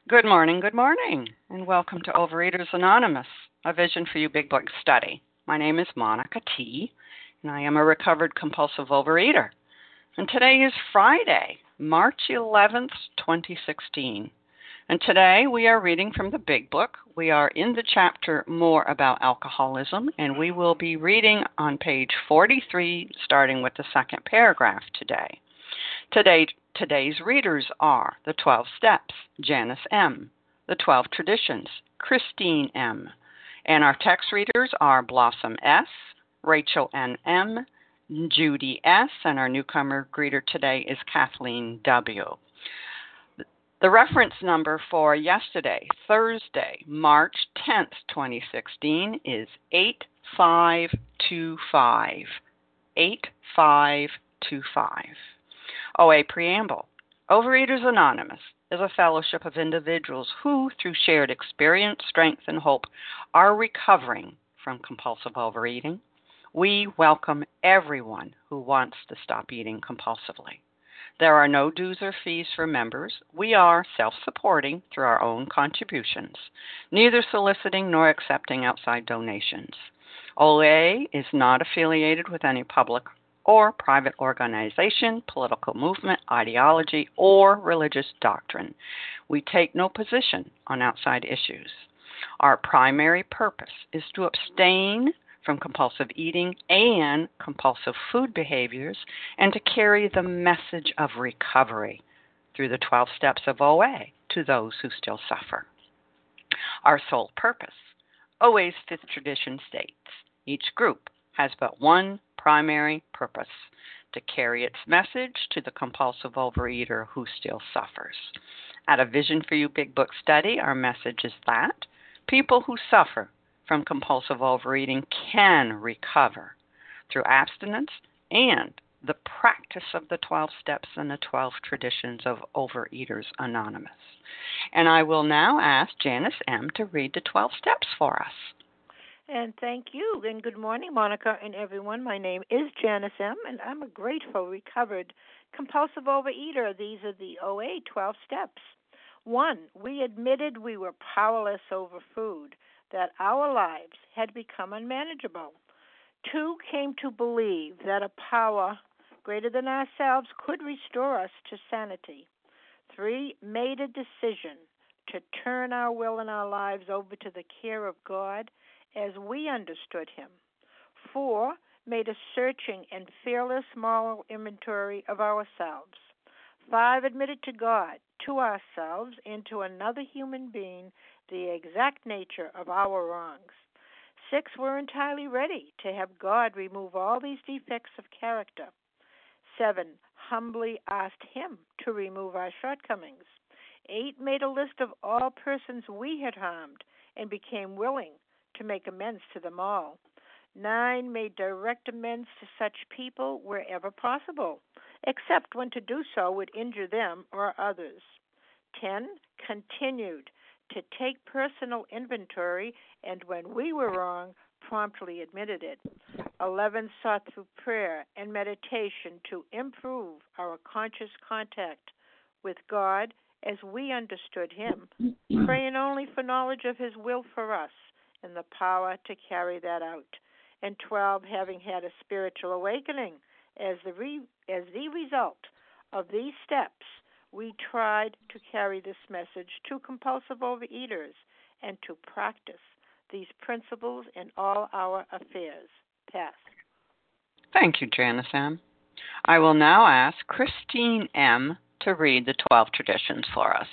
good morning, and welcome to Overeaters Anonymous, a Vision for You Big Book study. My name is Monica T., and I am a recovered compulsive overeater. And today is Friday, March 11th, 2016. And today we are reading from the Big Book. We are in the chapter More About Alcoholism, and we will be reading on page 43, starting with the second paragraph today. Today's readers are the 12 Steps, Janice M., the 12 Traditions, Christine M., and our text readers are Blossom S., Rachel N. M., Judy S., and our newcomer greeter today is Kathleen W. The reference number for yesterday, Thursday, March 10th, 2016, is 8525. 8525. OA Preamble. Overeaters Anonymous is a fellowship of individuals who, through shared experience, strength, and hope, are recovering from compulsive overeating. We welcome everyone who wants to stop eating compulsively. There are no dues or fees for members. We are self-supporting through our own contributions, neither soliciting nor accepting outside donations. OA is not affiliated with any public or private organization, political movement, ideology, or religious doctrine. We take no position on outside issues. Our primary purpose is to abstain from compulsive eating and compulsive food behaviors and to carry the message of recovery through the 12 steps of OA to those who still suffer. Our sole purpose. OA's fifth tradition states, each group has but one primary purpose, to carry its message to the compulsive overeater who still suffers. At a Vision for You Big Book study, our message is that people who suffer from compulsive overeating can recover through abstinence and the practice of the 12 steps and the 12 traditions of Overeaters Anonymous. And I will now ask Janice M. to read the 12 steps for us. And thank you, and good morning, Monica and everyone. My name is Janice M., and I'm a grateful, recovered, compulsive overeater. These are the OA 12 steps. 1, we admitted we were powerless over food, that our lives had become unmanageable. 2, came to believe that a power greater than ourselves could restore us to sanity. 3, made a decision to turn our will and our lives over to the care of God as we understood Him. 4, made a searching and fearless moral inventory of ourselves. 5, admitted to God, to ourselves, and to another human being the exact nature of our wrongs. 6, we're entirely ready to have God remove all these defects of character. 7, humbly asked Him to remove our shortcomings. 8, made a list of all persons we had harmed and became willing to make amends to them all. 9, made direct amends to such people wherever possible, except when to do so would injure them or others. 10, continued to take personal inventory, and when we were wrong, promptly admitted it. 11, sought through prayer and meditation to improve our conscious contact with God as we understood Him, praying only for knowledge of His will for us and the power to carry that out. And 12, having had a spiritual awakening as the result of these steps, we tried to carry this message to compulsive overeaters and to practice these principles in all our affairs. Pass. Thank you, Janice M. I will now ask Christine M. to read the 12 traditions for us.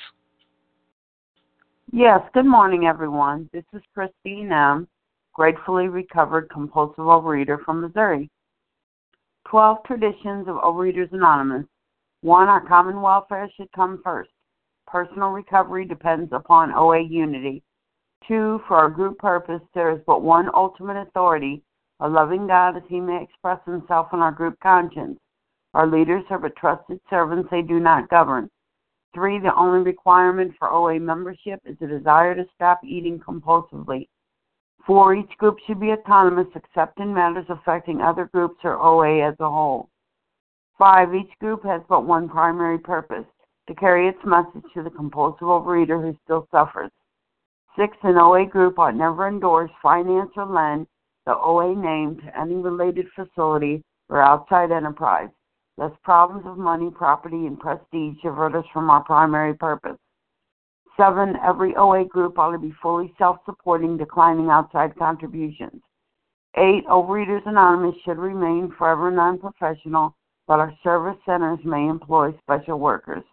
Yes, good morning, everyone. This is Christine M., gratefully recovered compulsive overeater from Missouri. 12 traditions of Overeaters Anonymous. 1, our common welfare should come first. Personal recovery depends upon OA unity. 2, for our group purpose, there is but one ultimate authority, a loving God as He may express Himself in our group conscience. Our leaders are but trusted servants, they do not govern. 3, the only requirement for OA membership is a desire to stop eating compulsively. 4, each group should be autonomous except in matters affecting other groups or OA as a whole. 5, each group has but one primary purpose, to carry its message to the compulsive overeater who still suffers. 6, an OA group ought never endorse, finance, or lend the OA name to any related facility or outside enterprise, lest problems of money, property, and prestige divert us from our primary purpose. 7, every OA group ought to be fully self-supporting, declining outside contributions. 8, Overeaters Anonymous should remain forever non-professional, but our service centers may employ special workers.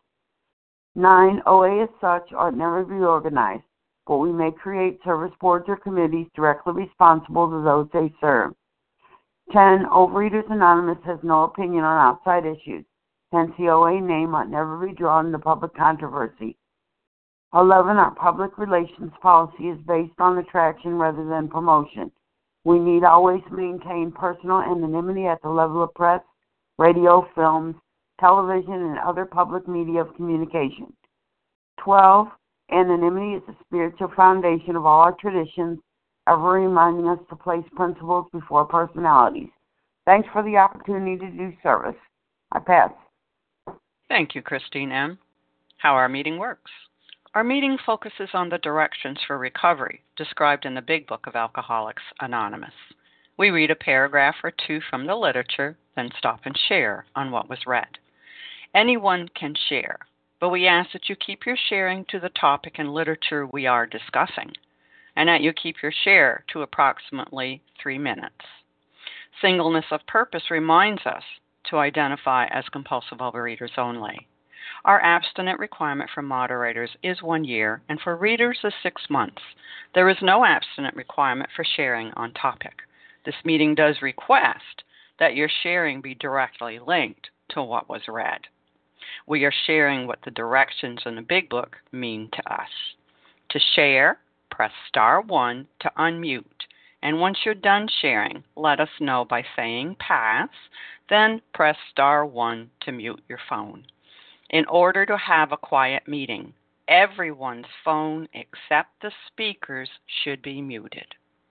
9, OA as such ought never be organized, but we may create service boards or committees directly responsible to those they serve. 10, Overeaters Anonymous has no opinion on outside issues, hence the OA name ought never be drawn into public controversy. 11, our public relations policy is based on attraction rather than promotion. We need always maintain personal anonymity at the level of press, radio, films, television, and other public media of communication. 12, anonymity is the spiritual foundation of all our traditions, ever reminding us to place principles before personalities. Thanks for the opportunity to do service. I pass. Thank you, Christine M. How our meeting works. Our meeting focuses on the directions for recovery described in the Big Book of Alcoholics Anonymous. We read a paragraph or two from the literature, then stop and share on what was read. Anyone can share, but we ask that you keep your sharing to the topic and literature we are discussing, and that you keep your share to approximately 3 minutes. Singleness of purpose reminds us to identify as compulsive overeaters only. Our abstinent requirement for moderators is 1 year, and for readers is 6 months. There is no abstinent requirement for sharing on topic. This meeting does request that your sharing be directly linked to what was read. We are sharing what the directions in the Big Book mean to us. To share, press *1 to unmute, and once you're done sharing, let us know by saying pass, then press *1 to mute your phone. In order to have a quiet meeting, everyone's phone except the speaker's should be muted.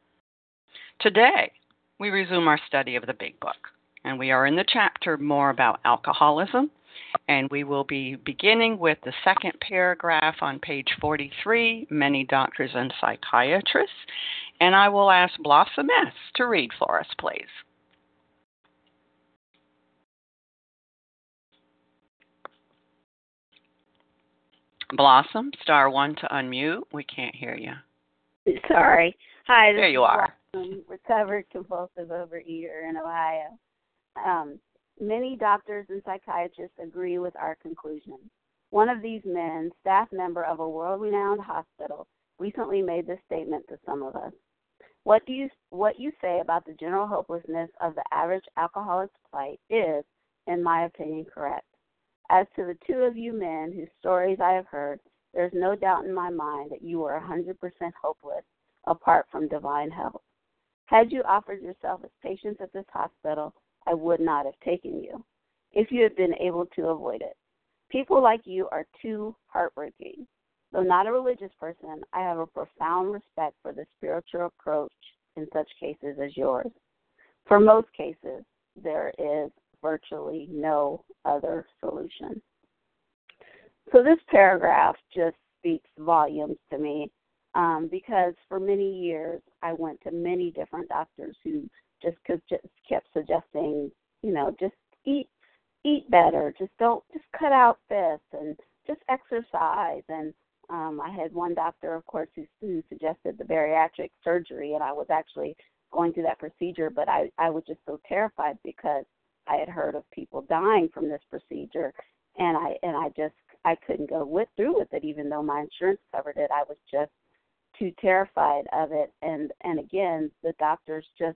Today, we resume our study of the Big Book, and we are in the chapter more about alcoholism, and we will be beginning with the second paragraph on page 43, Many Doctors and Psychiatrists, and I will ask Blossom S. to read for us, please. Blossom, *1 to unmute. We can't hear you. Sorry. Hi, there you are. Blossom, recovered compulsive overeater in Ohio. Many doctors and psychiatrists agree with our conclusion. One of these men, staff member of a world-renowned hospital, recently made this statement to some of us. What you say about the general hopelessness of the average alcoholic's plight is, in my opinion, correct. As to the 2 of you men whose stories I have heard, there's no doubt in my mind that you were 100% hopeless apart from divine help. Had you offered yourself as patients at this hospital, I would not have taken you, if you had been able to avoid it. People like you are too heartbreaking. Though not a religious person, I have a profound respect for the spiritual approach in such cases as yours. For most cases, there is virtually no other solution. So this paragraph just speaks volumes to me because for many years I went to many different doctors who just kept suggesting, just eat better, just cut out this and just exercise. And I had one doctor, of course, who suggested the bariatric surgery, and I was actually going through that procedure, but I was just so terrified because I had heard of people dying from this procedure, and I couldn't go through with it, even though my insurance covered it. I was just too terrified of it, and again, the doctors just,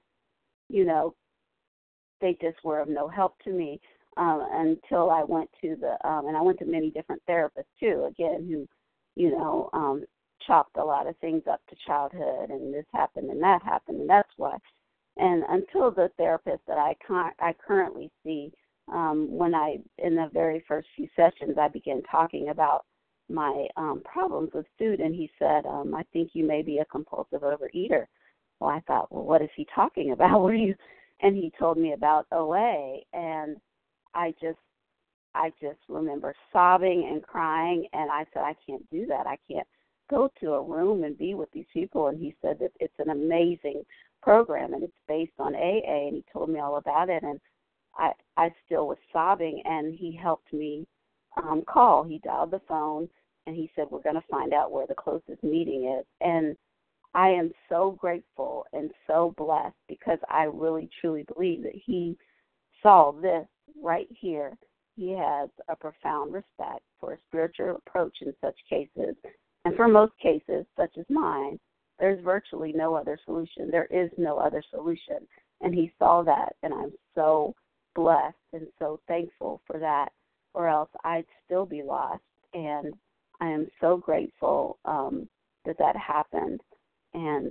they just were of no help to me until I went to and I went to many different therapists too, again, who, chalked a lot of things up to childhood, and this happened and that happened, and that's why. And until the therapist that I currently see, in the very first few sessions, I began talking about my problems with food, and he said, I think you may be a compulsive overeater. Well, I thought, well, what is he talking about? And he told me about OA, and I just I just remember sobbing and crying, and I said, I can't do that. I can't go to a room and be with these people. And he said that it's an amazing program, and it's based on AA, and he told me all about it, and I still was sobbing, and he helped me call. He dialed the phone, and he said, we're going to find out where the closest meeting is. And I am so grateful and so blessed because I really, truly believe that he saw this right here. He has a profound respect for a spiritual approach in such cases. And for most cases, such as mine, there's virtually no other solution. There is no other solution. And he saw that, and I'm so blessed and so thankful for that, or else I'd still be lost. And I am so grateful that happened. And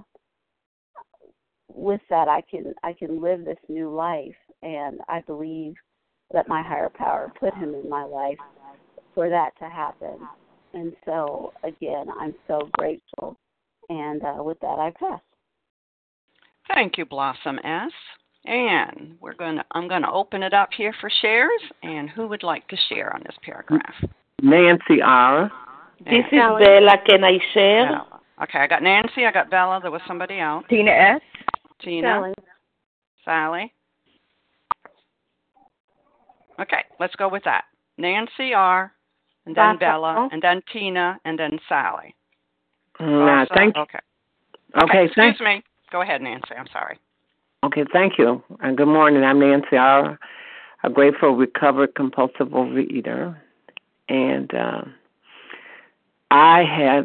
with that, I can live this new life, and I believe that my higher power put him in my life for that to happen. And so, again, I'm so grateful. And with that, I pass. Thank you, Blossom S. And I'm going to open it up here for shares. And who would like to share on this paragraph? Nancy R. This is Bella. Can I share? Bella. Okay, I got Nancy. I got Bella. There was somebody else. Tina S. Tina. Sally. Okay, let's go with that. Nancy R. And then Bella, and then Tina, and then Sally. Thank you. Okay, excuse me. Go ahead, Nancy. I'm sorry. Okay, thank you. And good morning. I'm Nancy R., a grateful, recovered, compulsive overeater. And I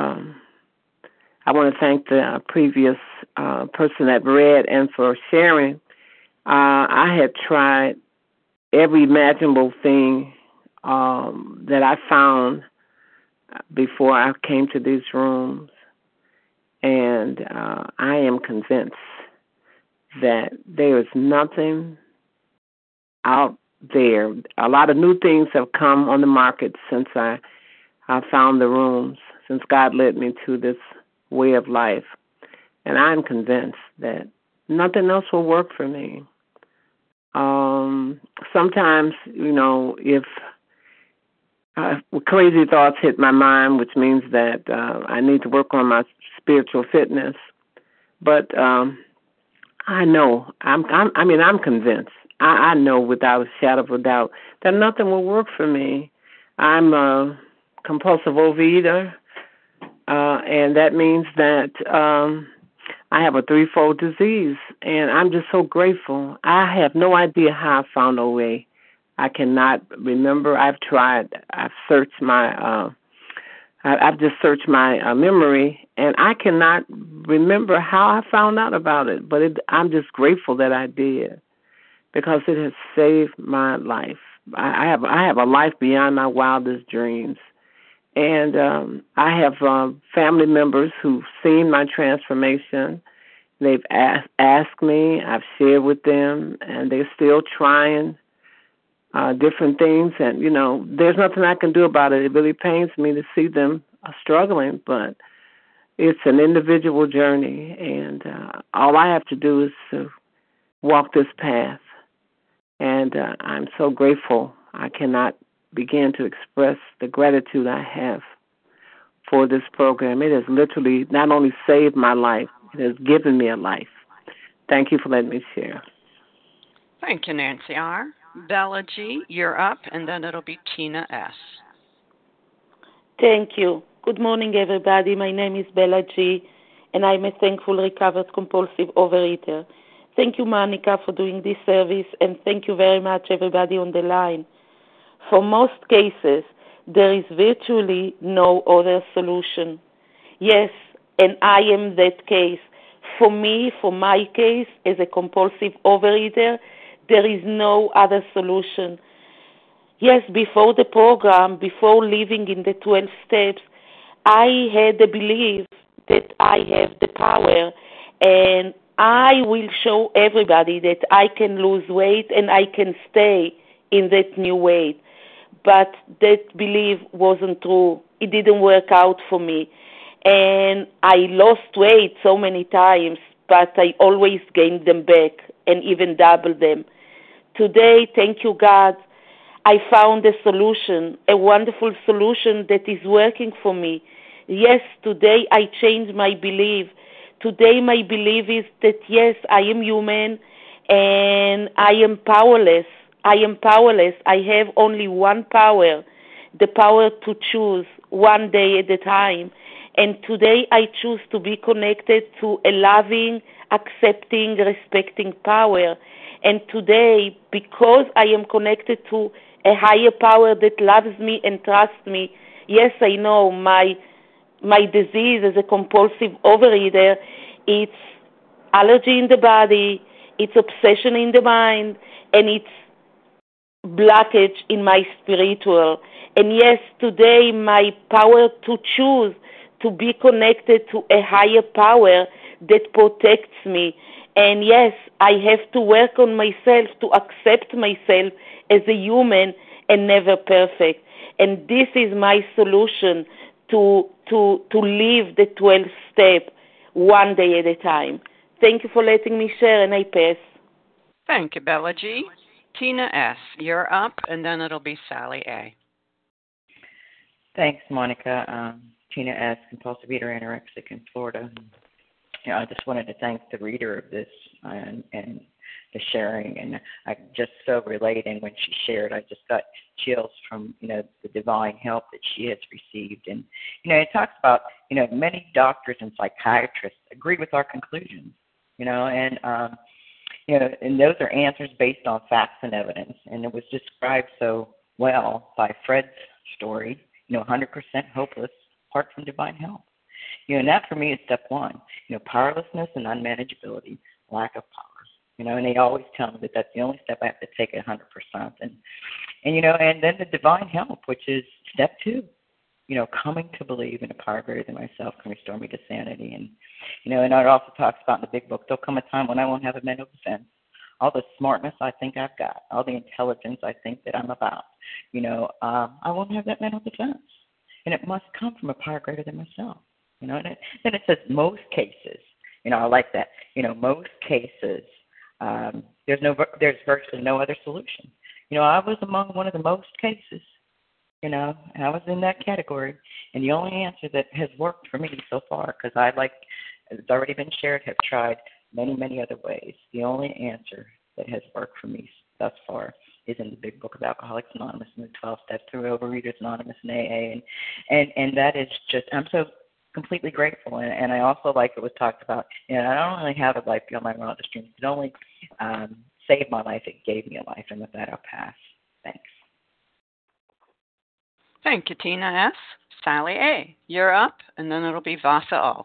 want to thank the previous person that read and for sharing. I had tried every imaginable thing that I found before I came to these rooms, and I am convinced that there is nothing out there. A lot of new things have come on the market since I found the rooms, since God led me to this way of life, and I'm convinced that nothing else will work for me. Sometimes, if crazy thoughts hit my mind, which means that I need to work on my spiritual fitness. But I know, I'm convinced. I know without a shadow of a doubt that nothing will work for me. I'm a compulsive overeater, and that means that I have a threefold disease, and I'm just so grateful. I have no idea how I found OA. I cannot remember. I've tried. I've searched my. I've just searched my memory, and I cannot remember how I found out about it. But I'm just grateful that I did, because it has saved my life. I have a life beyond my wildest dreams, and I have family members who've seen my transformation. They've asked me. I've shared with them, and they're still trying different things, and there's nothing I can do about it. It really pains me to see them struggling, but it's an individual journey, and all I have to do is to walk this path, and I'm so grateful. I cannot begin to express the gratitude I have for this program. It has literally not only saved my life, it has given me a life. Thank you for letting me share. Thank you, Nancy R. Bella G., you're up, and then it'll be Tina S. Thank you. Good morning, everybody. My name is Bella G., and I'm a thankful, recovered, compulsive overeater. Thank you, Monica, for doing this service, and thank you very much, everybody on the line. For most cases, there is virtually no other solution. Yes, and I am that case. For me, for my case, as a compulsive overeater, there is no other solution. Yes, before the program, before living in the 12 steps, I had the belief that I have the power, and I will show everybody that I can lose weight and I can stay in that new weight. But that belief wasn't true. It didn't work out for me. And I lost weight so many times, but I always gained them back and even doubled them. Today, thank you, God, I found a solution, a wonderful solution that is working for me. Yes, today I changed my belief. Today my belief is that yes, I am human and I am powerless. I am powerless. I have only one power, the power to choose one day at a time. And today I choose to be connected to a loving, accepting, respecting power. And today, because I am connected to a higher power that loves me and trusts me, yes, I know my disease as a compulsive overeater, it's allergy in the body, it's obsession in the mind, and it's blockage in my spiritual. And yes, today my power to choose to be connected to a higher power that protects me. And yes, I have to work on myself to accept myself as a human and never perfect. And this is my solution to live the 12th step one day at a time. Thank you for letting me share, and I pass. Thank you, Bella G. Tina S., you're up, and then it'll be Sally A. Thanks, Monica. Tina S., compulsive eater, anorexic in Florida. I just wanted to thank the reader of this and the sharing, and I just so relating when she shared. I just got chills from the divine help that she has received, and it talks about many doctors and psychiatrists agree with our conclusions, and those are answers based on facts and evidence, and it was described so well by Fred's story. 100% hopeless apart from divine help. And that for me is step one. Powerlessness and unmanageability, lack of power. And they always tell me that that's the only step I have to take at 100%. And then the divine help, which is step two. Coming to believe in a power greater than myself can restore me to sanity. And and it also talks about in the big book, there'll come a time when I won't have a mental defense. All the smartness I think I've got, all the intelligence I think that I'm about, I won't have that mental defense. And it must come from a power greater than myself. And then it says most cases. I like that. Most cases, there's virtually no other solution. I was among one of the most cases. And I was in that category. And the only answer that has worked for me so far, because I, like it's already been shared, have tried many, many other ways. The only answer that has worked for me thus far is in the big book of Alcoholics Anonymous and the 12 steps through Overeaters Anonymous and AA. And that is just, I'm so completely grateful. And I also like it was talked about, I don't really have a life beyond my wildest dreams. It only saved my life. It gave me a life. And with that, I'll pass. Thanks. Thank you, Tina S. Sally A., you're up, and then it'll be Vasa O.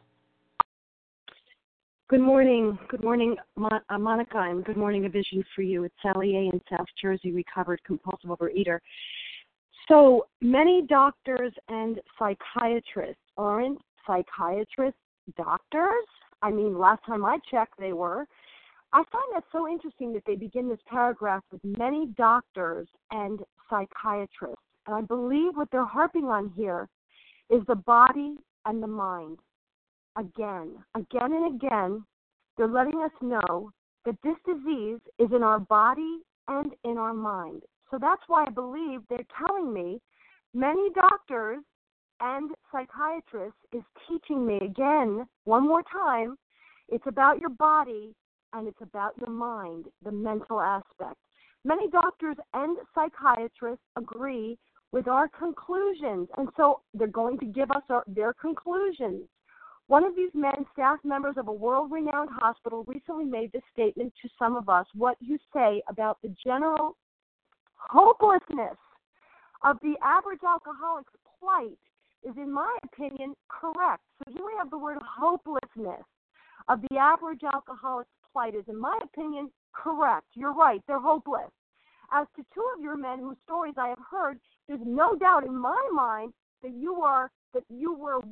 Good morning. Good morning, Monica, and good morning, A Vision for You. It's Sally A. in South Jersey, recovered compulsive overeater. So many doctors and psychiatrists aren't psychiatrists doctors. I mean, last time I checked, they were. I find that so interesting that they begin this paragraph with many doctors and psychiatrists. And I believe what they're harping on here is the body and the mind. Again and again, they're letting us know that this disease is in our body and in our mind. So that's why I believe they're telling me many doctors and psychiatrists is teaching me again, one more time, it's about your body and it's about your mind, the mental aspect. Many doctors and psychiatrists agree with our conclusions, and so they're going to give us their conclusions. One of these men, staff members of a world-renowned hospital, recently made this statement to some of us: what you say about the general hopelessness of the average alcoholic's plight is, in my opinion, correct. So here we have the word hopelessness of the average alcoholic's plight is, in my opinion, correct. You're right, they're hopeless. As to two of your men whose stories I have heard, there's no doubt in my mind that you were 100%.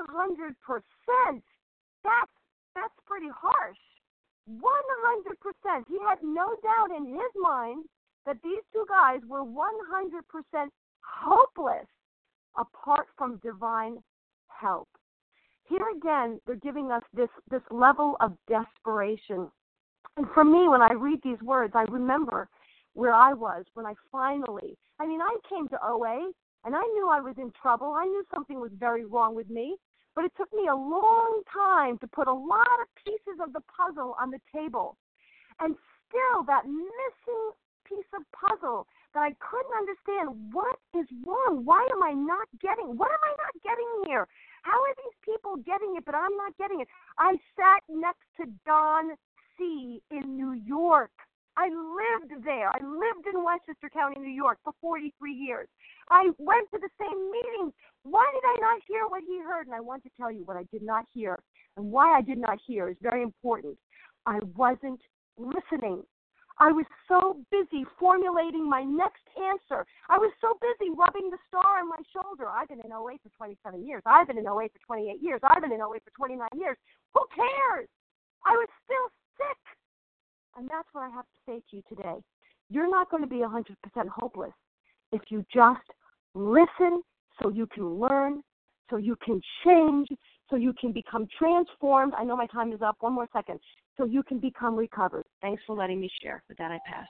That's pretty harsh. 100%. He had no doubt in his mind that these two guys were 100% hopeless apart from divine help. Here again, they're giving us this level of desperation. And for me, when I read these words, I remember where I was when I finally, I came to OA and I knew I was in trouble. I knew something was very wrong with me, but it took me a long time to put a lot of pieces of the puzzle on the table. And still that missing piece of puzzle that I couldn't understand, what is wrong? Why am I not getting? What am I not getting here? How are these people getting it, but I'm not getting it? I sat next to Don C. in New York. I lived there. I lived in Westchester County, New York for 43 years. I went to the same meetings. Why did I not hear what he heard? And I want to tell you what I did not hear. And why I did not hear is very important. I wasn't listening. I was so busy formulating my next answer. I was so busy rubbing the star on my shoulder. I've been in OA for 27 years. I've been in OA for 28 years. I've been in OA for 29 years. Who cares? I was still sick. And that's what I have to say to you today. You're not going to be 100% hopeless if you just listen so you can learn, so you can change, so you can become transformed. I know my time is up. One more second. So you can become recovered. Thanks for letting me share. With that, I pass.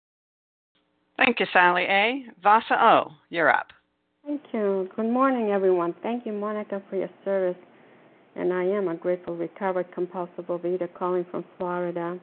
Thank you, Sally A. Vasa O., you're up. Thank you. Good morning, everyone. Thank you, Monica, for your service. And I am a grateful, recovered, compulsive overeater calling from Florida.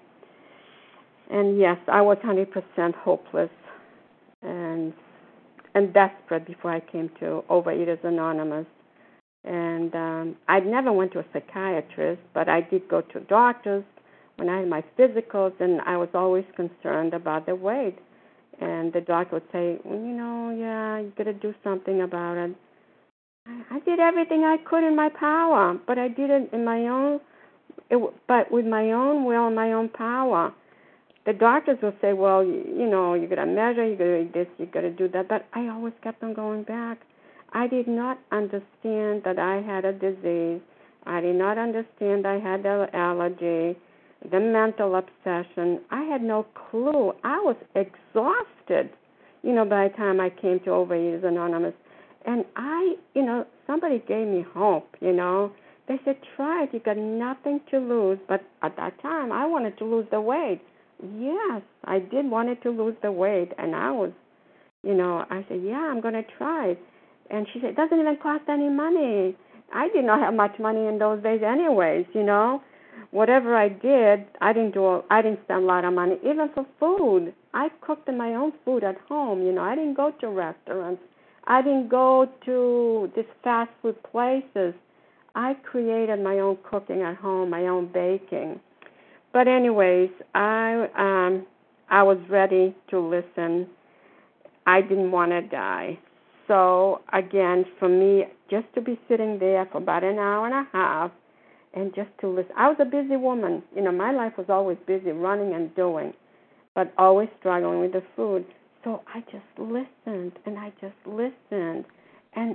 And yes, I was 100% hopeless and desperate before I came to Overeaters Anonymous. And I never went to a psychiatrist, but I did go to doctors when I had my physicals, and I was always concerned about the weight. And the doctor would say, well, you got to do something about it. I did everything I could in my power, but I did it in my own, but with my own will and my own power. The doctors will say, well, you got to measure, you got to do this, you got to do that, but I always kept on going back. I did not understand that I had a disease. I did not understand I had the allergy, the mental obsession. I had no clue. I was exhausted, by the time I came to Overeaters Anonymous. And somebody gave me hope, They said, try it. You got nothing to lose. But at that time, I wanted to lose the weight. Yes, I did wanted to lose the weight. And I was, I said, yeah, I'm going to try it. And she said, it doesn't even cost any money. I did not have much money in those days anyways, Whatever I did, I didn't spend a lot of money, even for food. I cooked my own food at home, I didn't go to restaurants. I didn't go to these fast food places. I created my own cooking at home, my own baking. But anyways, I was ready to listen. I didn't want to die. So, again, for me, just to be sitting there for about an hour and a half and just to listen. I was a busy woman. My life was always busy, running and doing, but always struggling with the food. So I just listened, and I just listened. And,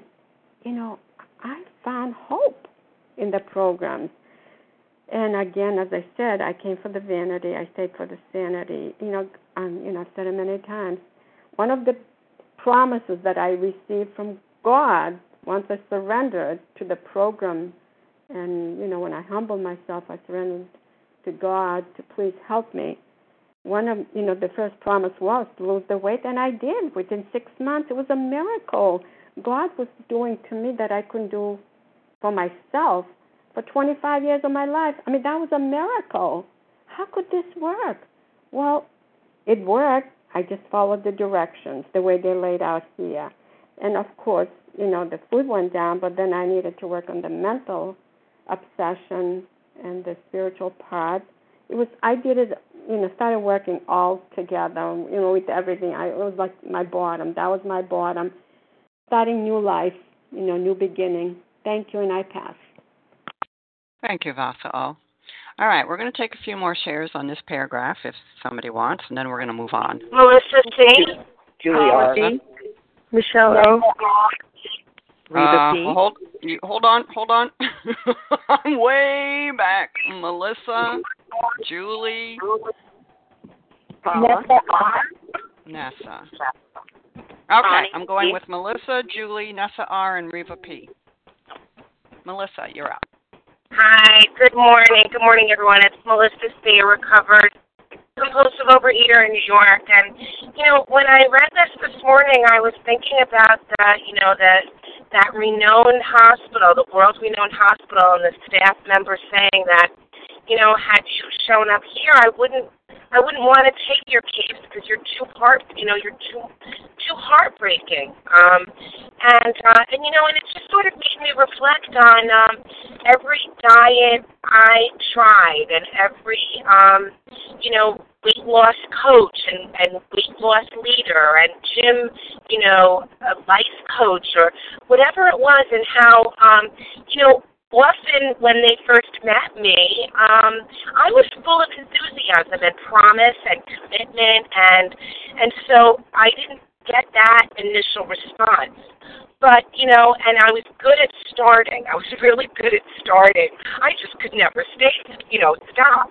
I found hope in the programs. And, again, as I said, I came for the vanity. I stayed for the sanity. I've said it many times. One of the promises that I received from God once I surrendered to the program, and when I humbled myself, I surrendered to God to please help me. One of the first promise was to lose the weight, and I did. Within 6 months, it was a miracle. God was doing to me that I couldn't do for myself for 25 years of my life. That was a miracle. How could this work? Well, it worked. I just followed the directions, the way they laid out here. And, of course, the food went down, but then I needed to work on the mental obsession and the spiritual part. I did it, started working all together, with everything. It was like my bottom. That was my bottom. Starting new life, new beginning. Thank you, and I pass. Thank you, Vasa O. All right, we're going to take a few more shares on this paragraph if somebody wants, and then we're going to move on. Melissa C. Julie R. Michelle O. Reba P. Hold on. I'm way back. Melissa, Julie, Nessa. Okay, I'm going with Melissa, Julie, Nessa R, and Reva P. Melissa, you're up. Hi, good morning. Good morning, everyone. It's Melissa C., a recovered compulsive compulsive overeater in New York, and when I read this morning, I was thinking about that renowned hospital, the world-renowned hospital, and the staff member saying that, had you shown up here, I wouldn't want to take your case because you're too heartbreaking. And it just sort of made me reflect on every diet I tried and every weight loss coach and weight loss leader and gym, a life coach or whatever it was, and how often when they first met me, I was full of enthusiasm and promise and commitment, and so I didn't get that initial response. But, and I was good at starting. I was really good at starting. I just could never stop.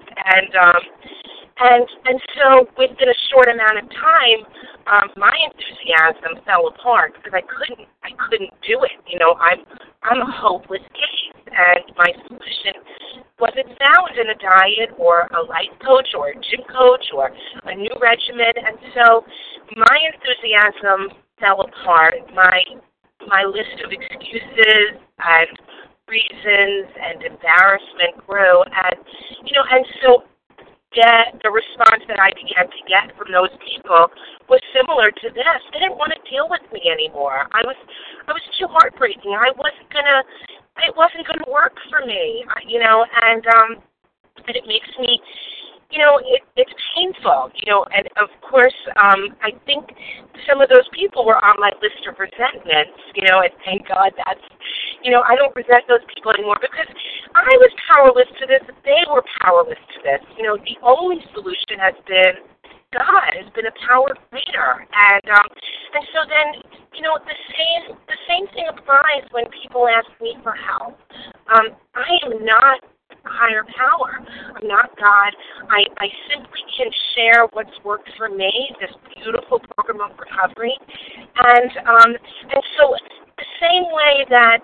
And so within a short amount of time, my enthusiasm fell apart because I couldn't do it. I'm a hopeless case, and my solution wasn't found in a diet or a life coach or a gym coach or a new regimen. And so my enthusiasm fell apart. My list of excuses and reasons and embarrassment grew, and so the response that I began to get from those people was similar to this. They didn't want to deal with me anymore. I was too heartbreaking. It wasn't gonna work for me, and it makes me, it's painful, and of course, I think some of those people were on my list of resentments, and thank God that's, I don't resent those people anymore because I was powerless to this, they were powerless to this. The only solution has been God, has been a power greater, and so then, the same thing applies when people ask me for help. I am not higher power. I'm not God. I simply can share what's worked for me, this beautiful program of recovery. And so the same way that,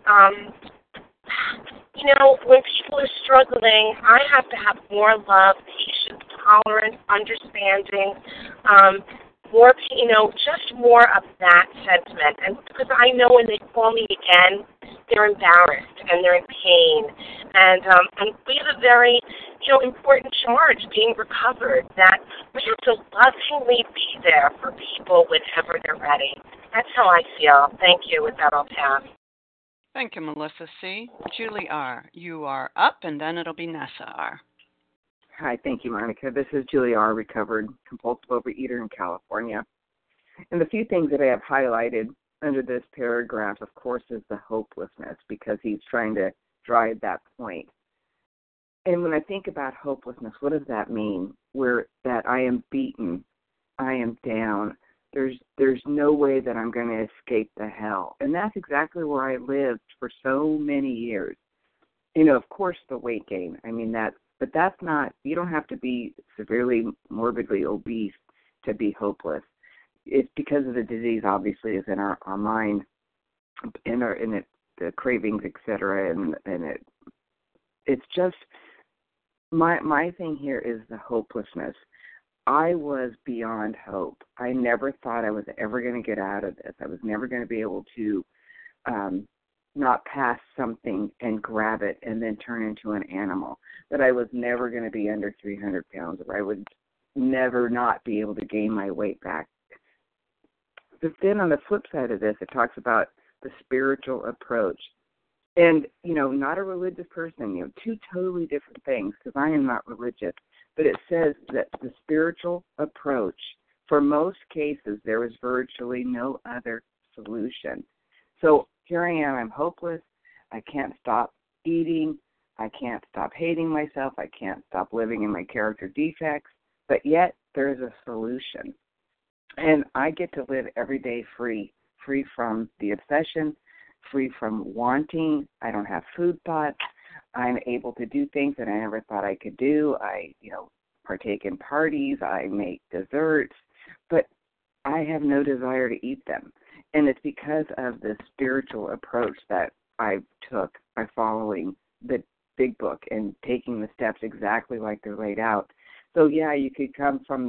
when people are struggling, I have to have more love, patience, tolerance, understanding, more, just more of that sentiment. And because I know when they call me again, they're embarrassed and they're in pain. And we have a very, important charge being recovered, that we have to lovingly be there for people whenever they're ready. That's how I feel. Thank you. With that, I'll pass. Thank you, Melissa C. Julie R., you are up, and then it'll be Nessa R. Hi, thank you, Monica. This is Julie R., recovered compulsive overeater in California. And the few things that I have highlighted under this paragraph, of course, is the hopelessness, because he's trying to drive that point. And when I think about hopelessness, what does that mean? That I am beaten, I am down. There's no way that I'm going to escape the hell. And that's exactly where I lived for so many years. Of course, the weight gain. But that's not, you don't have to be severely morbidly obese to be hopeless. It's because of the disease, obviously, is in our mind, the cravings, etc. And it's just, my thing here is the hopelessness. I was beyond hope. I never thought I was ever going to get out of this. I was never going to be able to not pass something and grab it and then turn into an animal. That I was never going to be under 300 pounds, or I would never not be able to gain my weight back. But then on the flip side of this, it talks about the spiritual approach. And, not a religious person, two totally different things, because I am not religious. But it says that the spiritual approach, for most cases, there is virtually no other solution. So here I am, I'm hopeless. I can't stop eating. I can't stop hating myself. I can't stop living in my character defects. But yet there is a solution. And I get to live every day free from the obsession, free from wanting. I don't have food thoughts. I'm able to do things that I never thought I could do. I, partake in parties. I make desserts. But I have no desire to eat them. And it's because of the spiritual approach that I took by following the big book and taking the steps exactly like they're laid out. So, yeah, you could come from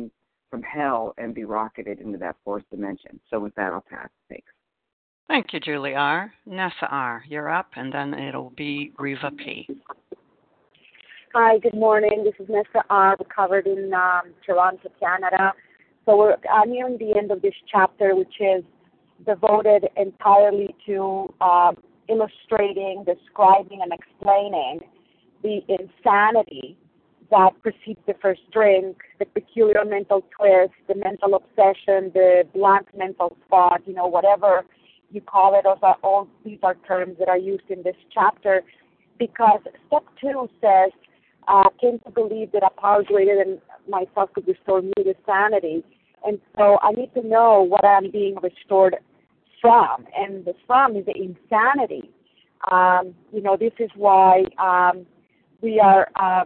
from hell and be rocketed into that fourth dimension. So with that, I'll pass. Thanks. Thank you, Julie R. Nessa R., you're up, and then it'll be Reva P. Hi, good morning. This is Nessa R., recovered in Toronto, Canada. So we're nearing the end of this chapter, which is devoted entirely to illustrating, describing, and explaining the insanity that precedes the first drink, the peculiar mental twist, the mental obsession, the blank mental spot, whatever you call it. All these are terms that are used in this chapter, because step 2 says, came to believe that a power greater than myself could restore me to sanity. And so I need to know what I'm being restored from. And the from is the insanity. This is why we are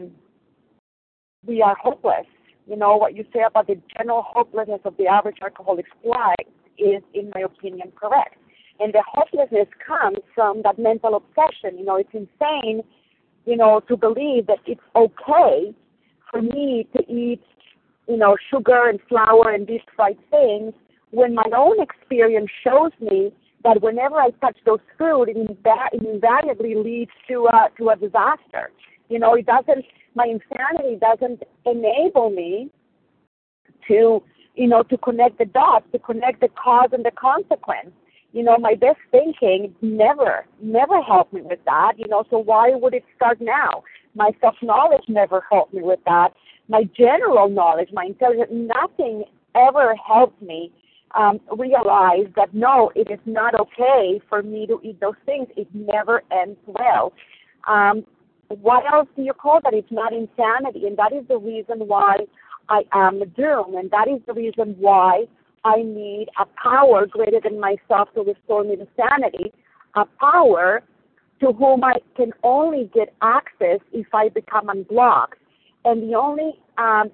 hopeless. What you say about the general hopelessness of the average alcoholic's life is, in my opinion, correct. And the hopelessness comes from that mental obsession. It's insane, to believe that it's okay for me to eat, sugar and flour and these fried things, when my own experience shows me that whenever I touch those food, it invariably leads to a disaster. My insanity doesn't enable me to connect the dots, to connect the cause and the consequence. My best thinking never helped me with that, so why would it start now? My self-knowledge never helped me with that. My general knowledge, my intelligence, nothing ever helped me realize that, no, it is not okay for me to eat those things. It never ends well. What else do you call that? It's not insanity, and that is the reason why I am doomed, and that is the reason why I need a power greater than myself to restore me to sanity, a power to whom I can only get access if I become unblocked. And the only path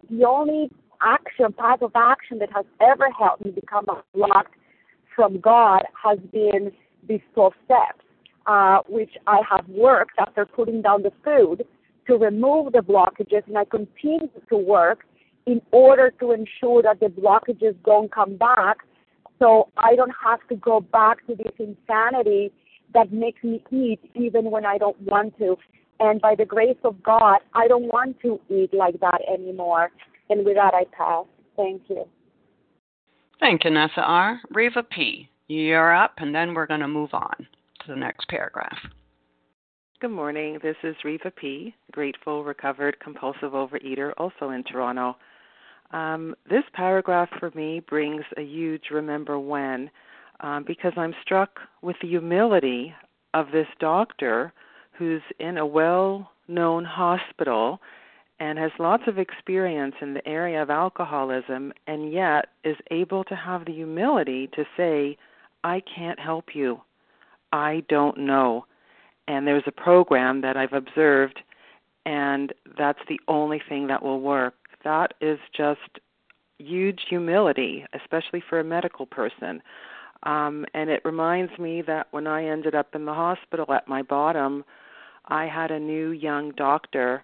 of action that has ever helped me become unblocked from God has been these 12 steps, which I have worked after putting down the food to remove the blockages, and I continue to work in order to ensure that the blockages don't come back, so I don't have to go back to this insanity that makes me eat even when I don't want to. And by the grace of God, I don't want to eat like that anymore. And with that, I pass. Thank you. Thank you, Nessa R. Reva P., you're up, and then we're going to move on to the next paragraph. Good morning. This is Reva P., grateful, recovered, compulsive overeater, also in Toronto. This paragraph for me brings a huge remember when, because I'm struck with the humility of this doctor who's in a well-known hospital and has lots of experience in the area of alcoholism, and yet is able to have the humility to say, I can't help you. I don't know. And there's a program that I've observed, and that's the only thing that will work. That is just huge humility, especially for a medical person. And it reminds me that when I ended up in the hospital at my bottom, I had a new young doctor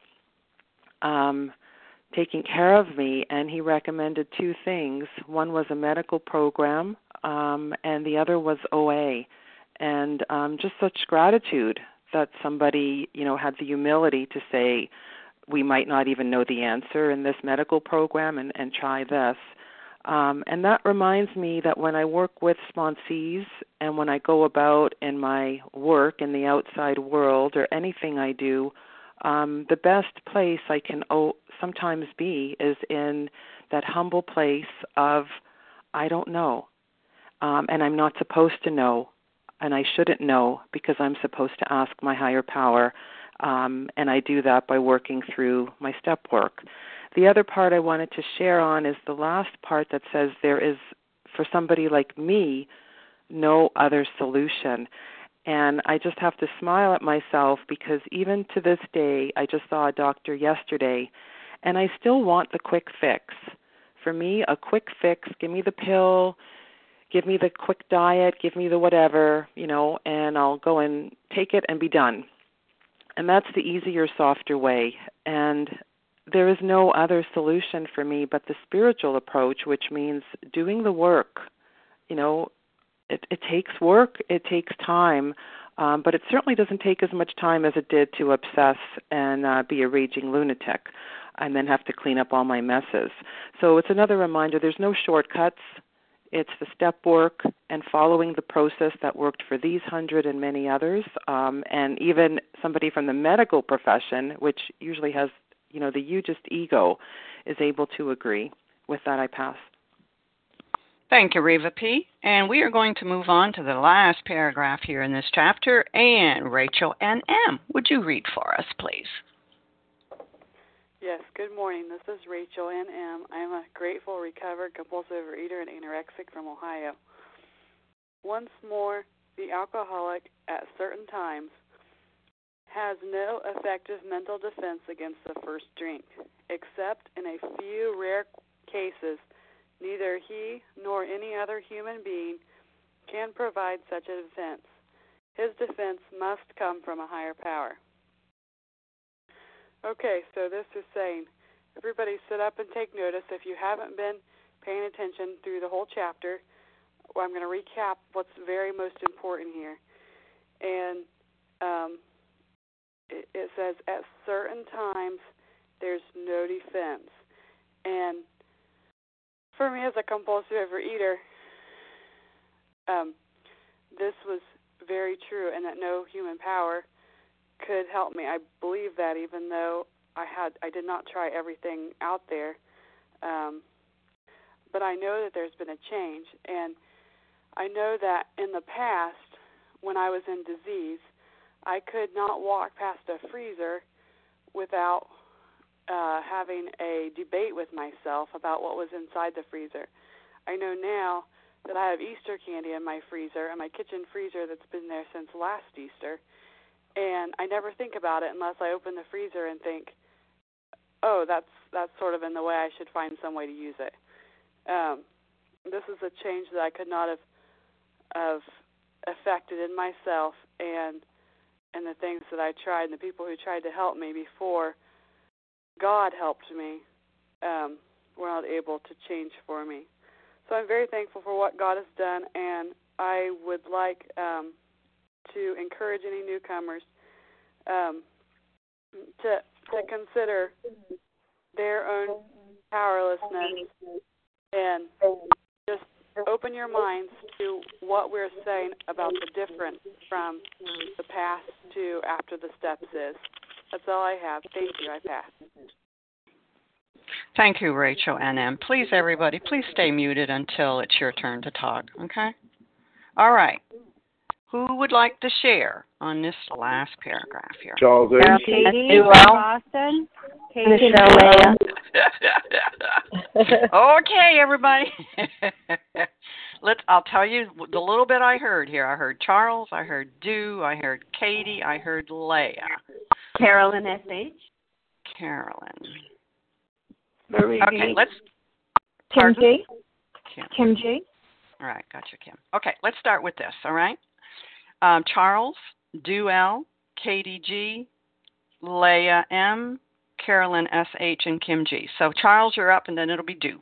taking care of me, and he recommended 2 things. One was a medical program, and the other was OA. And just such gratitude that somebody, had the humility to say, we might not even know the answer in this medical program, and try this. And that reminds me that when I work with sponsees and when I go about in my work in the outside world or anything I do, the best place I can sometimes be is in that humble place of, I don't know, and I'm not supposed to know, and I shouldn't know because I'm supposed to ask my higher power, and I do that by working through my step work. The other part I wanted to share on is the last part that says there is, for somebody like me, no other solution. And I just have to smile at myself because even to this day, I just saw a doctor yesterday, and I still want the quick fix. For me, a quick fix, give me the pill, give me the quick diet, give me the whatever, and I'll go and take it and be done. And that's the easier, softer way. And there is no other solution for me but the spiritual approach, which means doing the work. It takes work, it takes time, but it certainly doesn't take as much time as it did to obsess and be a raging lunatic and then have to clean up all my messes. So it's another reminder, there's no shortcuts. It's the step work and following the process that worked for these 100 and many others. And even somebody from the medical profession, which usually has, the hugest ego, is able to agree. With that, I pass. Thank you, Reva P. And we are going to move on to the last paragraph here in this chapter. And Rachel N.M., would you read for us, please? Yes, good morning. This is Rachel N.M. I am a grateful, recovered, compulsive overeater and anorexic from Ohio. Once more, the alcoholic at certain times has no effective mental defense against the first drink, except in a few rare cases. Neither he nor any other human being can provide such a defense. His defense must come from a higher power. Okay, so this is saying, everybody sit up and take notice. If you haven't been paying attention through the whole chapter, I'm going to recap what's very most important here. And it says, at certain times, there's no defense. And for me as a compulsive overeater, this was very true, and that no human power could help me. I believe that, even though I did not try everything out there, but I know that there's been a change, and I know that in the past, when I was in disease, I could not walk past a freezer without having a debate with myself about what was inside the freezer. I know now that I have Easter candy in my freezer, in my kitchen freezer that's been there since last Easter, and I never think about it unless I open the freezer and think, oh, that's sort of in the way, I should find some way to use it. This is a change that I could not have affected in myself and the things that I tried and the people who tried to help me before God helped me were not able to change for me. So I'm very thankful for what God has done, and I would like to encourage any newcomers to consider their own powerlessness and just open your minds to what we're saying about the difference from the past to after the steps is. That's all I have. Thank you. I pass. Thank you, Rachel N.M. Please, everybody, please stay muted until it's your turn to talk, okay? All right. Who would like to share on this last paragraph here? Charles A. Katie from Boston. Katie Leah. Okay, everybody. I'll tell you the little bit I heard here. I heard Charles, I heard Dew, I heard Katie, I heard Leah. Carolyn S.H. Carolyn. Marie. Okay, let's... Kim G. Kim G. All right, gotcha, Kim. Okay, let's start with this, all right? Charles, Dew L, Katie G, Leah M, Carolyn S.H., and Kim G. So, Charles, you're up, and then it'll be Dew.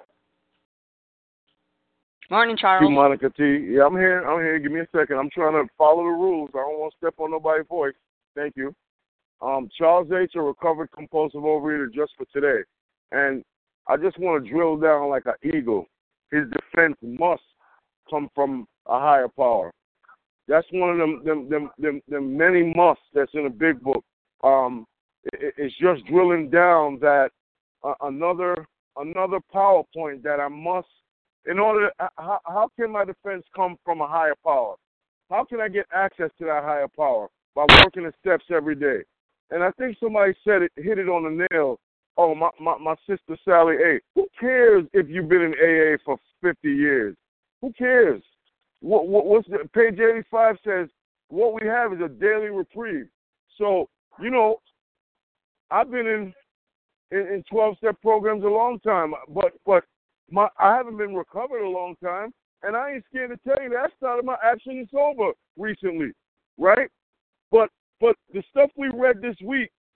Morning, Charles. Thank you, Monica T. Yeah, I'm here. Give me a second. I'm trying to follow the rules. I don't want to step on nobody's voice. Thank you. Charles H., a recovered compulsive overeater just for today. And I just want to drill down like an eagle. His defense must come from a higher power. That's one of them many musts that's in a big book. It's just drilling down that another PowerPoint that I must, in order to, how can my defense come from a higher power? How can I get access to that higher power? By working the steps every day. And I think somebody said it, hit it on the nail. Oh, my sister Sally A. Who cares if you've been in AA for 50 years? Who cares? What's the, page 85 says, what we have is a daily reprieve. So, I've been in 12-step programs a long time, but I haven't been recovered a long time, and I ain't scared to tell you that I started my Absolutely Sober recently, right? But the stuff we read this week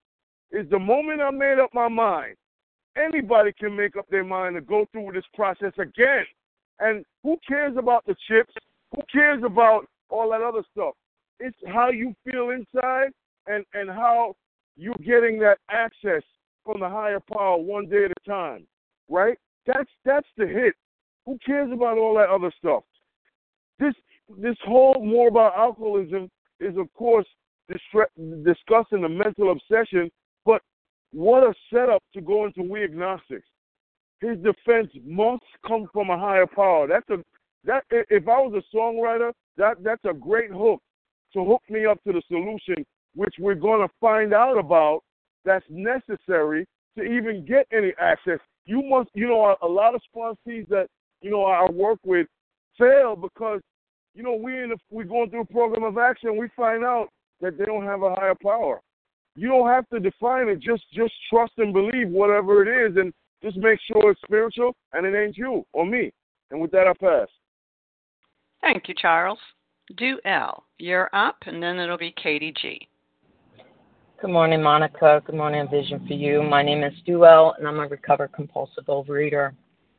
is the moment I made up my mind, anybody can make up their mind to go through this process again. And who cares about the chips? Who cares about all that other stuff? It's how you feel inside and how you're getting that access from the higher power one day at a time, right? That's the hit. Who cares about all that other stuff? This whole more about alcoholism is, of course, discussing the mental obsession, but what a setup to go into We Agnostics. His defense must come from a higher power. If I was a songwriter, that's a great hook to hook me up to the solution, which we're going to find out about. That's necessary to even get any access. You must, a lot of sponsees that I work with fail because we're going through a program of action. We find out that they don't have a higher power. You don't have to define it. Just trust and believe whatever it is, and just make sure it's spiritual and it ain't you or me. And with that, I pass. Thank you, Charles. Do L. You're up, and then it'll be Katie G. Good morning, Monica. Good morning, Vision for You. My name is Duell, and I'm a recovered compulsive overeater.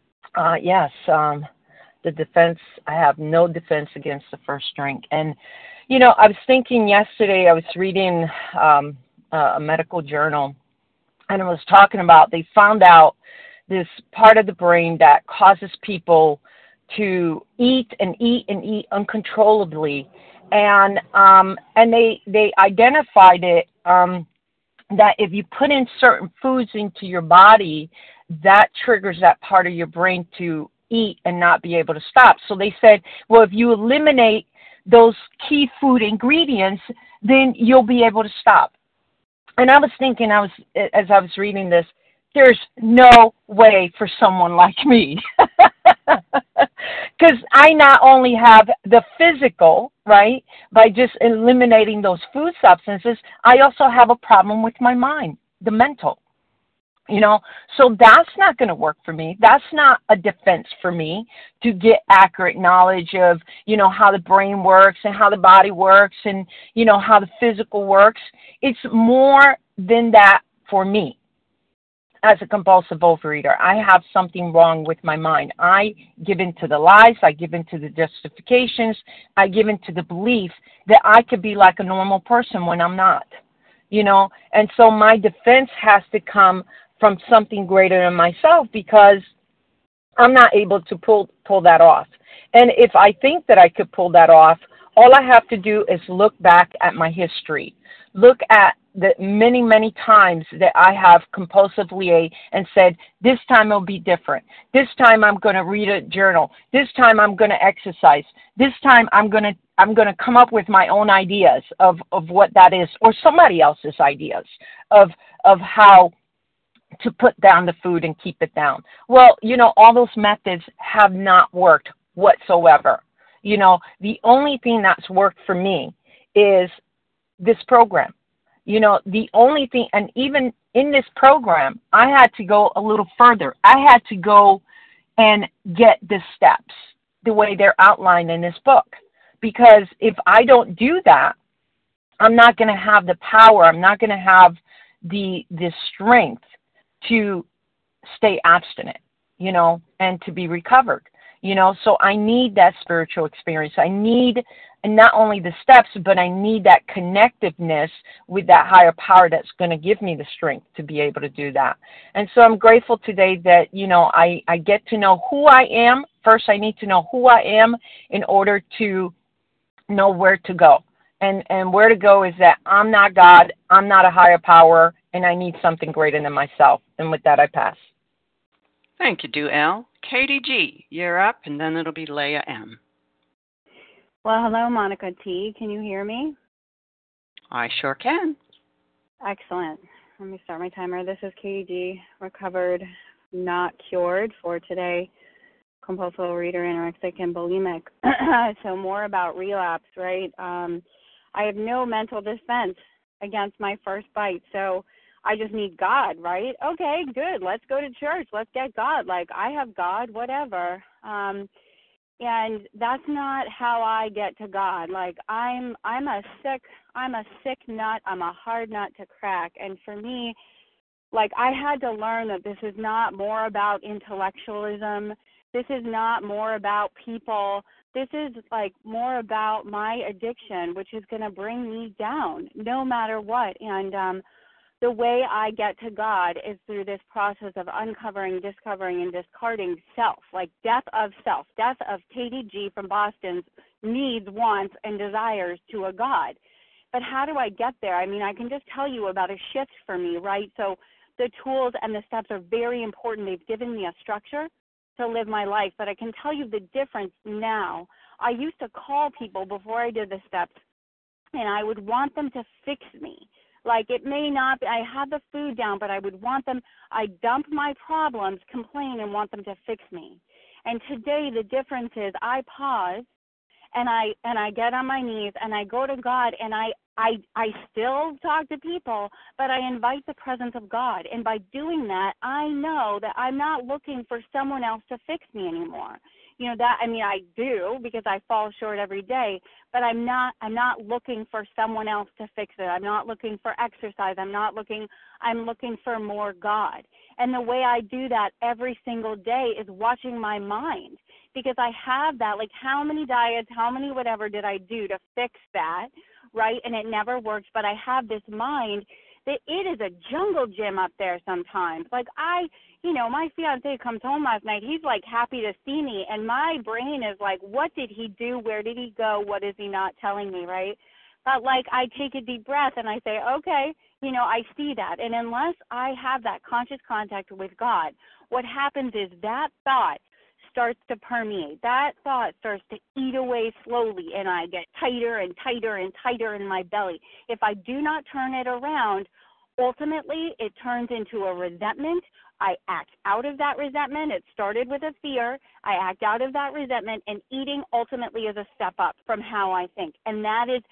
The defense, I have no defense against the first drink. And, I was thinking yesterday, I was reading a medical journal, and it was talking about they found out this part of the brain that causes people to eat and eat and eat uncontrollably. And they identified it that if you put in certain foods into your body, that triggers that part of your brain to eat and not be able to stop. So they said, well, if you eliminate those key food ingredients, then you'll be able to stop. And I was thinking, as I was reading this, there's no way for someone like me. Because I not only have the physical, right, by just eliminating those food substances, I also have a problem with my mind, the mental. So that's not going to work for me. That's not a defense for me to get accurate knowledge of, how the brain works and how the body works and, how the physical works. It's more than that for me. As a compulsive overeater, I have something wrong with my mind. I give into the lies. I give into the justifications. I give into the belief that I could be like a normal person when I'm not, And so my defense has to come from something greater than myself because I'm not able to pull that off. And if I think that I could pull that off, all I have to do is look back at my history. Look at the many, many times that I have compulsively ate and said, this time it'll be different. This time I'm going to read a journal. This time I'm going to exercise. This time I'm going to come up with my own ideas of what that is, or somebody else's ideas of how to put down the food and keep it down. Well, all those methods have not worked whatsoever. The only thing that's worked for me is this program. The only thing, and even in this program, I had to go a little further. I had to go and get the steps the way they're outlined in this book. Because if I don't do that, I'm not going to have the power. I'm not going to have the strength to stay abstinent, and to be recovered, So I need that spiritual experience. I need not only the steps, but I need that connectiveness with that higher power that's going to give me the strength to be able to do that. And so I'm grateful today that, I get to know who I am. First, I need to know who I am in order to know where to go. And where to go is that I'm not God, I'm not a higher power, and I need something greater than myself. And with that, I pass. Thank you, Duell. Katie G., you're up, and then it'll be Leah M. Well, hello, Monica T. Can you hear me? I sure can. Excellent. Let me start my timer. This is Katie G., recovered, not cured for today, compulsive overeater, anorexic, and bulimic. So more about relapse, right? I have no mental defense against my first bite, so I just need God, right? Okay, good. Let's go to church. Let's get God. Like, I have God, whatever. And that's not how I get to God. Like I'm a sick nut. I'm a hard nut to crack. And for me, like I had to learn that this is not more about intellectualism. This is not more about people. This is like more about my addiction, which is going to bring me down no matter what. And the way I get to God is through this process of uncovering, discovering, and discarding self, like death of self, death of Katie G. from Boston's needs, wants, and desires to a God. But how do I get there? I mean, I can just tell you about a shift for me, right? So the tools and the steps are very important. They've given me a structure to live my life, but I can tell you the difference now. I used to call people before I did the steps, and I would want them to fix me. Like it may not be, I have the food down, but I would want them, I dump my problems, complain, and want them to fix me. And today the difference is I pause and I get on my knees and I go to God, and I still talk to people, but I invite the presence of God. And by doing that, I know that I'm not looking for someone else to fix me anymore. You know, that, I mean, I do because I fall short every day, but I'm not looking for someone else to fix it. I'm not looking for exercise. I'm looking for more God. And the way I do that every single day is watching my mind, because I have that, like how many diets, how many whatever did I do to fix that, right? And it never works, but I have this mind that it is a jungle gym up there sometimes. Like my fiance comes home last night, he's like happy to see me, and my brain is like, what did he do? Where did he go? What is he not telling me, right? But like I take a deep breath and I say, okay, I see that. And unless I have that conscious contact with God, what happens is that thought starts to permeate. That thought starts to eat away slowly, and I get tighter and tighter and tighter in my belly. If I do not turn it around, ultimately it turns into a resentment. I act out of that resentment. It started with a fear. I act out of that resentment, and eating ultimately is a step up from how I think. And that is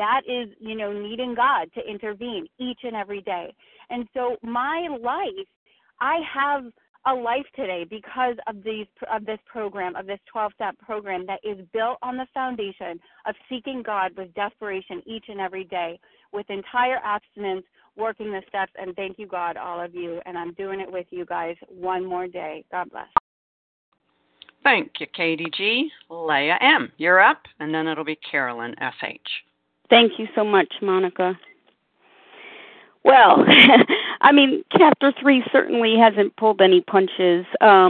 needing God to intervene each and every day. And so my life, I have a life today because of this program, of this 12-step program that is built on the foundation of seeking God with desperation each and every day, with entire abstinence, working the steps. And thank you, God, all of you. And I'm doing it with you guys one more day. God bless. Thank you, Katie G. Leah M., you're up, and then it'll be Carolyn F.H. Thank you so much, Monica. Well, I mean, Chapter 3 certainly hasn't pulled any punches.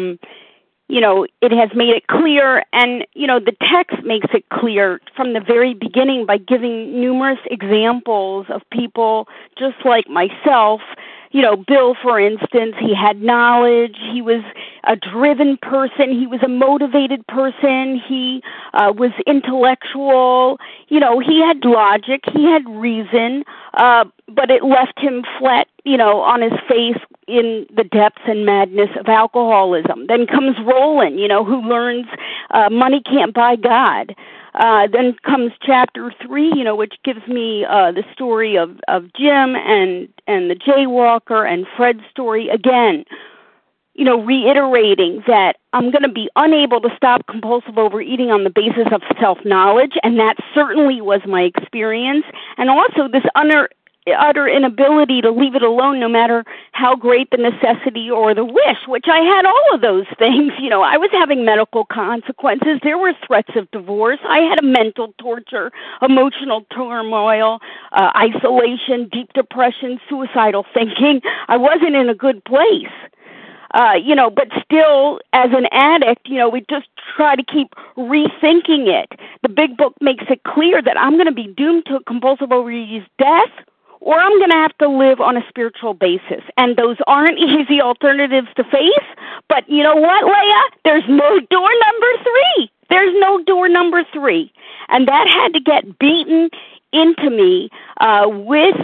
It has made it clear, and, the text makes it clear from the very beginning by giving numerous examples of people just like myself. Bill, for instance, he had knowledge, he was a driven person, he was a motivated person, he was intellectual, he had logic, he had reason, but it left him flat, on his face in the depths and madness of alcoholism. Then comes Roland, who learns money can't buy God. Then comes Chapter 3, which gives me the story of Jim and the jaywalker and Fred's story again, reiterating that I'm going to be unable to stop compulsive overeating on the basis of self-knowledge, and that certainly was my experience, and also this utter inability to leave it alone no matter how great the necessity or the wish, which I had all of those things. I was having medical consequences. There were threats of divorce. I had a mental torture, emotional turmoil, isolation, deep depression, suicidal thinking. I wasn't in a good place. But still, as an addict, we just try to keep rethinking it. The big book makes it clear that I'm going to be doomed to compulsive overeating's death, or I'm going to have to live on a spiritual basis. And those aren't easy alternatives to face. But you know what, Leah? There's no door number 3. There's no door number 3. And that had to get beaten into me with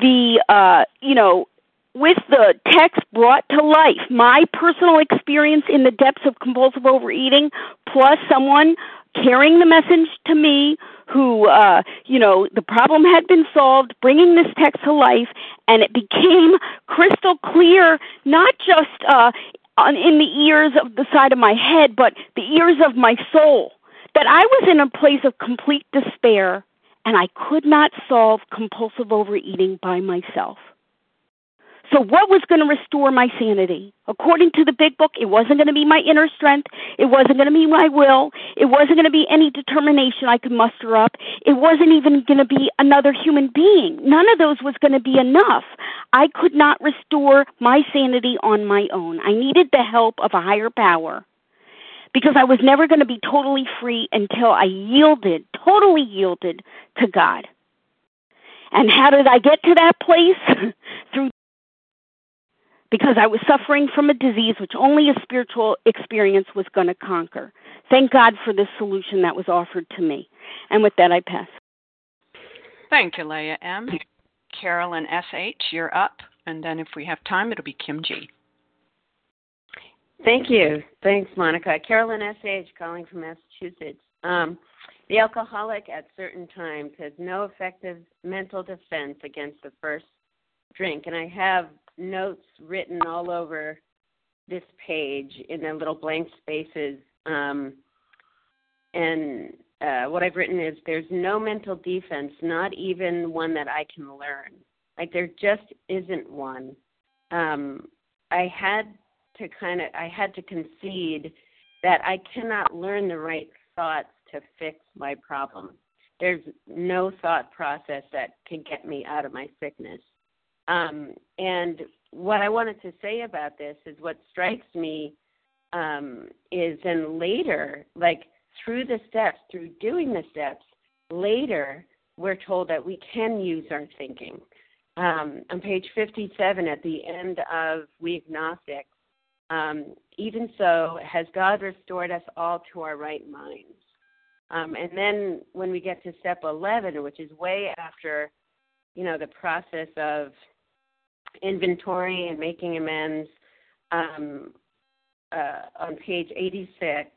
the text brought to life. My personal experience in the depths of compulsive overeating, plus someone carrying the message to me who, the problem had been solved, bringing this text to life, and it became crystal clear, not just in the ears of the side of my head, but the ears of my soul. that I was in a place of complete despair and I could not solve compulsive overeating by myself. So what was going to restore my sanity? According to the big book, it wasn't going to be my inner strength. It wasn't going to be my will. It wasn't going to be any determination I could muster up. It wasn't even going to be another human being. None of those was going to be enough. I could not restore my sanity on my own. I needed the help of a higher power because I was never going to be totally free until I totally yielded to God. And how did I get to that place? Because I was suffering from a disease which only a spiritual experience was going to conquer. Thank God for this solution that was offered to me. And with that, I pass. Thank you, Leah M. Carolyn S.H., you're up. And then if we have time, it'll be Kim G. Thank you. Thanks, Monica. Carolyn S.H. calling from Massachusetts. The alcoholic at certain times has no effective mental defense against the first drink. And I have notes written all over this page in the little blank spaces. What I've written is there's no mental defense, not even one that I can learn. Like there just isn't one. I had to concede that I cannot learn the right thoughts to fix my problem. There's no thought process that can get me out of my sickness. And what I wanted to say about this is what strikes me is then later, like through the steps, through doing the steps, later we're told that we can use our thinking. On page 57 at the end of We Agnostics, even so has God restored us all to our right minds. And then when we get to step 11, which is way after, the process of inventory and making amends, on page 86,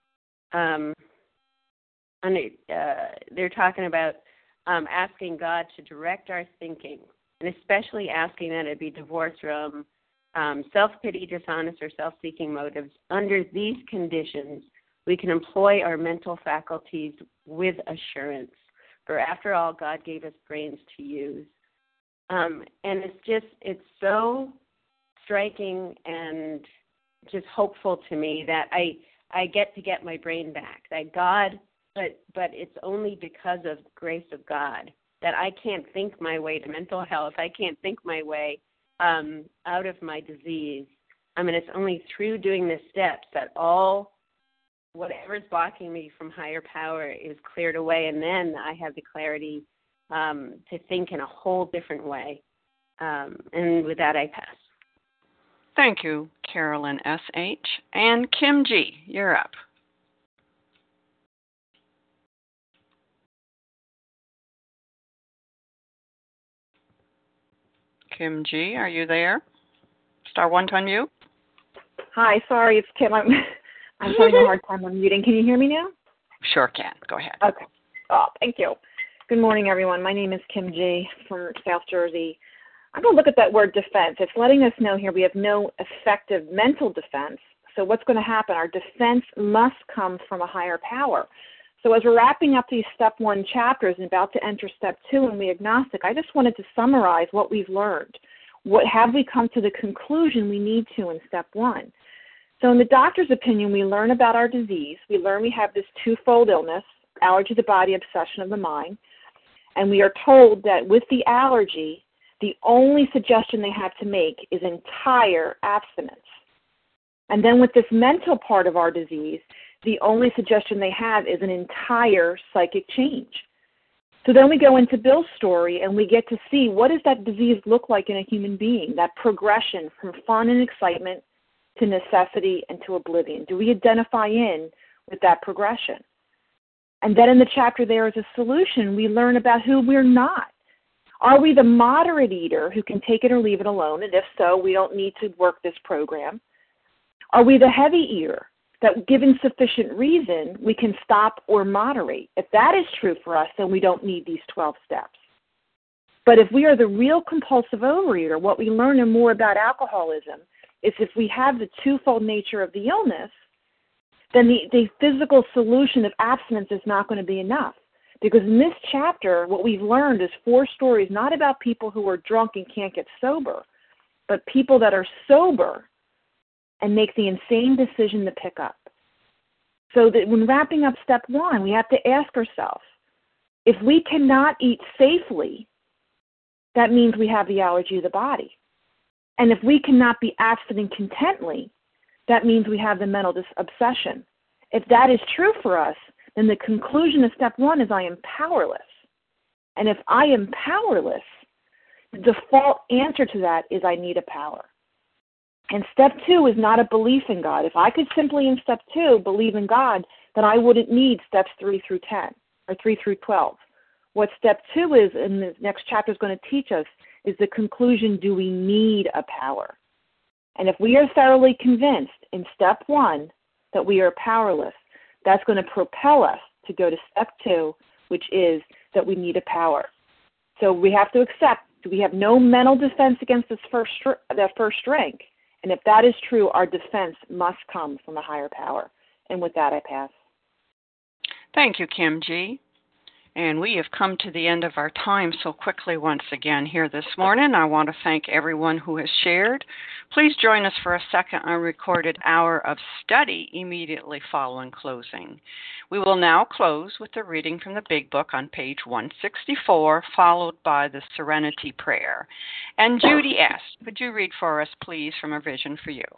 they're talking about asking God to direct our thinking, and especially asking that it be divorced from self-pity, dishonest, or self-seeking motives. Under these conditions, we can employ our mental faculties with assurance. For after all, God gave us brains to use. And it's so striking and just hopeful to me that I get my brain back. That God, but it's only because of the grace of God that I can't think my way to mental health. I can't think my way out of my disease. It's only through doing the steps that whatever's blocking me from higher power is cleared away, and then I have the clarity to think in a whole different way. And with that, I pass. Thank you, Carolyn S.H. And Kim G., you're up. Kim G., are you there? Star 1 to unmute. Hi, sorry, it's Kim. I'm having a hard time unmuting. Can you hear me now? Sure can. Go ahead. Okay. Oh, thank you. Good morning, everyone. My name is Kim G. from South Jersey. I'm going to look at that word defense. It's letting us know here we have no effective mental defense. So what's going to happen? Our defense must come from a higher power. So as we're wrapping up these step 1 chapters and about to enter step 2 in We Agnostic, I just wanted to summarize what we've learned. What have we come to the conclusion we need to in step 1? So in the doctor's opinion, we learn about our disease. We learn we have this twofold illness, allergy of the body, obsession of the mind. And we are told that with the allergy, the only suggestion they have to make is entire abstinence. And then with this mental part of our disease, the only suggestion they have is an entire psychic change. So then we go into Bill's story and we get to see what does that disease look like in a human being, that progression from fun and excitement to necessity and to oblivion. Do we identify in with that progression? And then in the chapter There Is a Solution, we learn about who we're not. Are we the moderate eater who can take it or leave it alone? And if so, we don't need to work this program. Are we the heavy eater that, given sufficient reason, we can stop or moderate? If that is true for us, then we don't need these 12 steps. But if we are the real compulsive overeater, what we learn and more about alcoholism is if we have the twofold nature of the illness, then the physical solution of abstinence is not going to be enough. Because in this chapter, what we've learned is 4 stories not about people who are drunk and can't get sober, but people that are sober and make the insane decision to pick up. So that when wrapping up step 1, we have to ask ourselves, if we cannot eat safely, that means we have the allergy of the body. And if we cannot be abstinent contently, that means we have the mental obsession. If that is true for us, then the conclusion of step 1 is I am powerless. And if I am powerless, the default answer to that is I need a power. And step 2 is not a belief in God. If I could simply in step 2 believe in God, then I wouldn't need steps 3 through 10 or 3 through 12. What step 2 is, and the next chapter is going to teach us, is the conclusion, do we need a power? And if we are thoroughly convinced in step 1 that we are powerless, that's going to propel us to go to step 2, which is that we need a power. So we have to accept we have no mental defense against that first rank. And if that is true, our defense must come from a higher power. And with that, I pass. Thank you, Kim G. And we have come to the end of our time so quickly once again here this morning. I want to thank everyone who has shared. Please join us for a second unrecorded hour of study immediately following closing. We will now close with the reading from the Big Book on page 164, followed by the Serenity Prayer. And Judy S., would you read for us, please, from A Vision for You?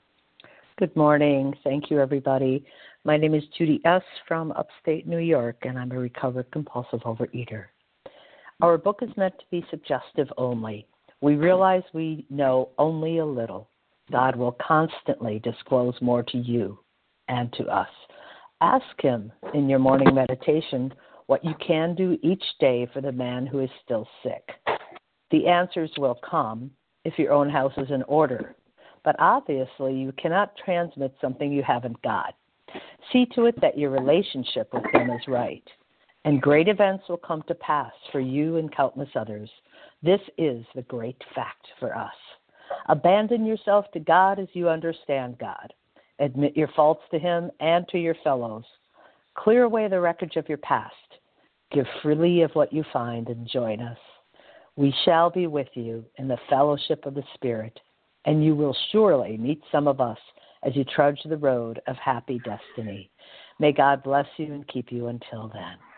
Good morning. Thank you, everybody. My name is Judy S. from upstate New York, and I'm a recovered compulsive overeater. Our book is meant to be suggestive only. We realize we know only a little. God will constantly disclose more to you and to us. Ask Him in your morning meditation what you can do each day for the man who is still sick. The answers will come if your own house is in order. But obviously, you cannot transmit something you haven't got. See to it that your relationship with Him is right, and great events will come to pass for you and countless others. This is the great fact for us. Abandon yourself to God as you understand God. Admit your faults to Him and to your fellows. Clear away the wreckage of your past. Give freely of what you find and join us. We shall be with you in the fellowship of the Spirit, and you will surely meet some of us as you trudge the road of happy destiny. May God bless you and keep you until then.